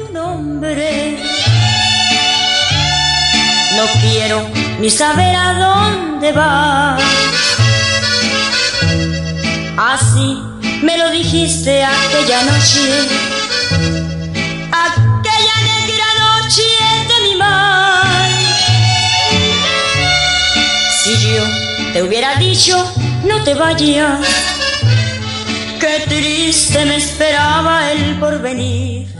tu nombre. No quiero ni saber a dónde vas. Así me lo dijiste aquella noche, aquella negra noche de mi mar. Si yo te hubiera dicho no te vayas, qué triste me esperaba el porvenir.